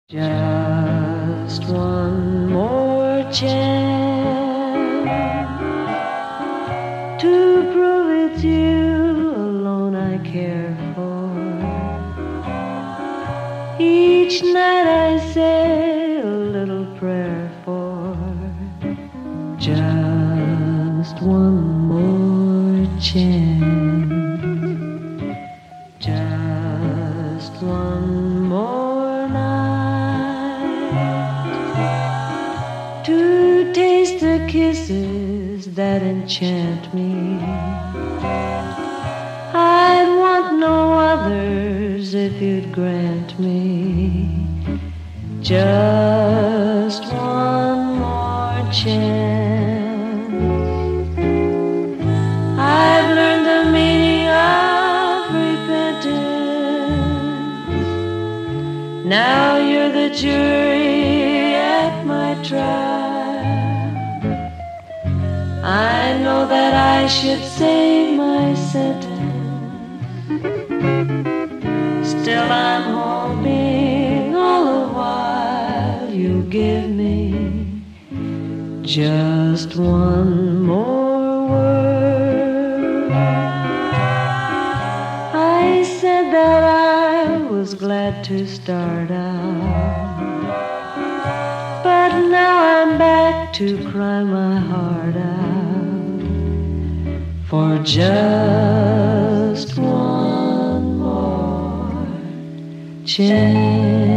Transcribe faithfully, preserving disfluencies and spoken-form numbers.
Just one more chance to prove it's you alone I care for. Each night I say a little prayer for just one more chance. Just one more night to taste the kisses that enchant me. I'd want no others if you'd grant me just one more chance. I've learned the meaning of repentance. Now you're the jury at my trial. I know that I should say my sentence. Still I'm hoping all the while you give me just one more word. I said that I was glad to start out, but now I'm back to cry my heart out for just one more chance.